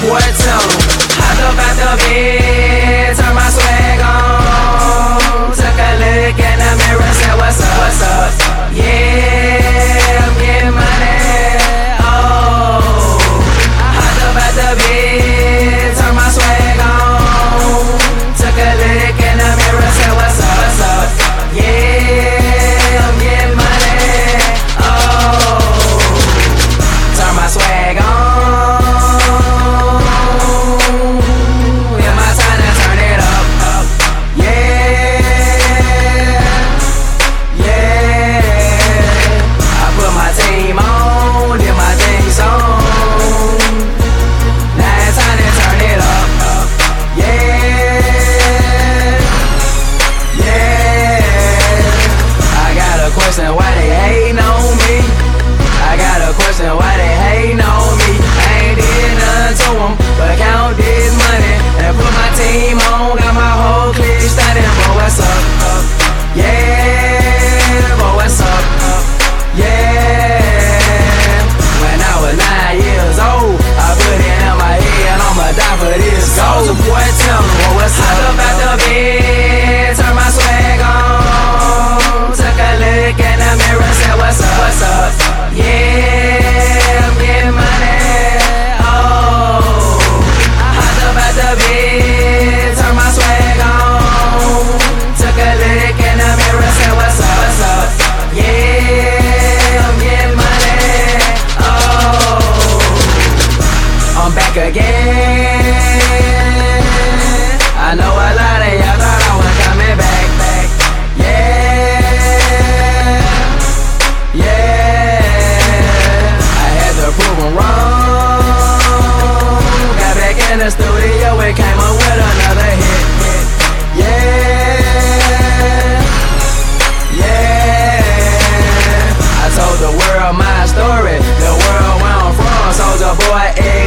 boy Tim. Hopped up out the bed, turned my swag on. Took a look in the mirror, said what's up, what's up? Yeah, I'm getting money. Oh, hopped up out the bed, turned my swag on. Took a look in the mirror, said what's up, what's up? Yeah, I'm getting money. Oh, turn my swag on. Yeah, my time to turn it up, up. Yeah, yeah. I put my team on, did my thing song. Now it's time to turn it up, up. Yeah, yeah. I got a question, why they hating on me? I got a question, why they hating on me? I ain't did nothing to them, but count this money and put my team on. Got my whole clique standing, boy, what's up? Yeah, boy, what's up? Yeah. When I was 9 years old, I put it in my head, I'ma die for this gold. So boy, tell me, boy, what's up? Hopped up out the bed, turn my swag on. Took a look in the mirror, said what's up, what's up? Yeah, I'm getting money. Oh, hopped up out the bed, turn my swag on. Took a look in the mirror, said what's up, what's up? Yeah, I'm getting money. Oh, I'm back again. I know a lot of y'all thought I was coming back. Yeah, yeah. I had to prove 'em wrong. Got back in the studio and came up with another hit. Yeah, yeah. I told the world my story, the world where I'm from. Soulja Boy